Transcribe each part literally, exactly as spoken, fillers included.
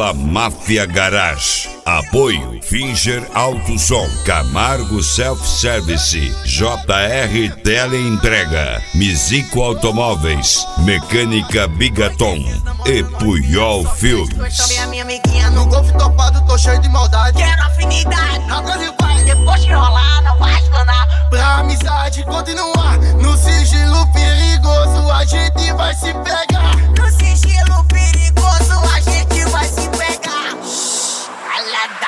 La Máfia Garage. Apoio Finger Auto Som, Camargo Self Service, J R Teleentrega, Mizico Automóveis, Mecânica Bigaton e Puyol Filmes. Chamei a minha amiguinha no golfe topado, tô cheio de maldade. Quero afinidade, agora ele vai. Depois de rolar, não vai explanar. Pra amizade continuar, no sigilo perigoso a gente vai se pegar. No sigilo perigoso a gente vai se pegar. Alada.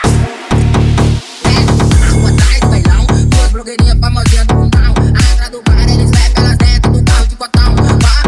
Rua atrás do bailão, duas blogueirinhas famosinhas do fundão. A entrada do bar, eles levam elas dentro do carro de cotão.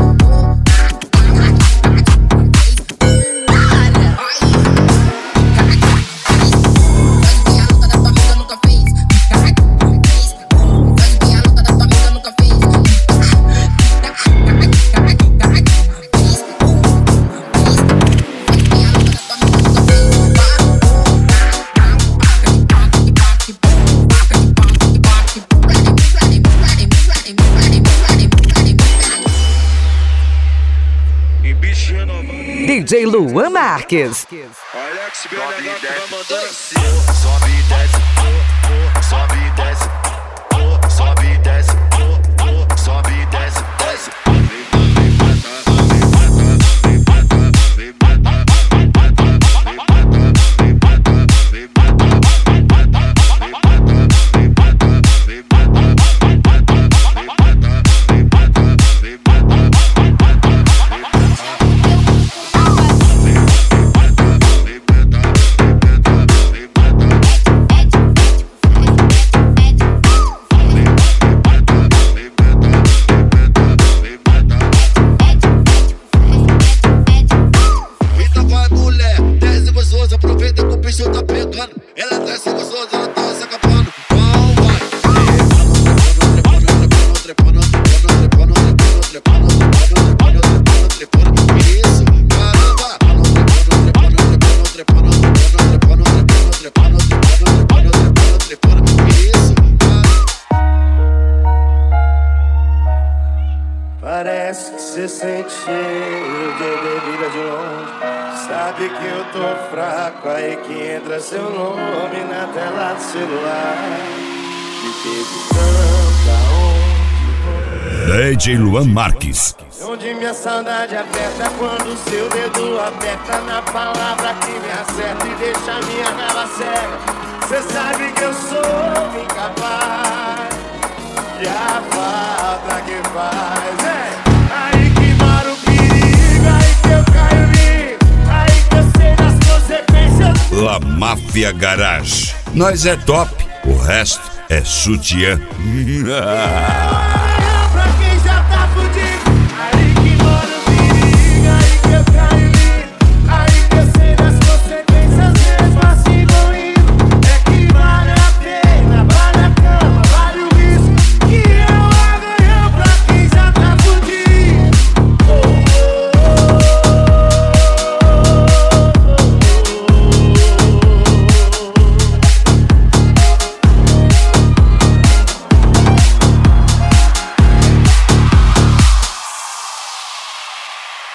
D J Luan Marques. Alex B N H que vai mandando assim. Sobe e desce, sobe e desce, sobe e desce, sobe e desce, desce. Aproveita que o bicho tá pegando. Ela desce gostosa, ela tá se acabando. Então vai. Trepando, trepando, trepando, trepando, trepando, trepando, trepando, trepando. Isso, caramba. Trepando, trepando, trepando, trepando, trepando, trepando, trepando, trepando, trepando. Isso, parece que cê sente cheiro de bebida de longe. Sabe que eu tô fraco, aí que entra seu nome na tela do celular. Me perguntando D J Luan Marques. onde minha saudade aperta, quando seu dedo aperta na palavra que me acerta e deixa a minha raiva cega. Cê sabe que eu sou incapaz e a falta que faz é aí que mora o perigo, aí que eu caio vivo, aí que eu sei das consequências. La Máfia Garage. Nós é top, o resto é sutiã.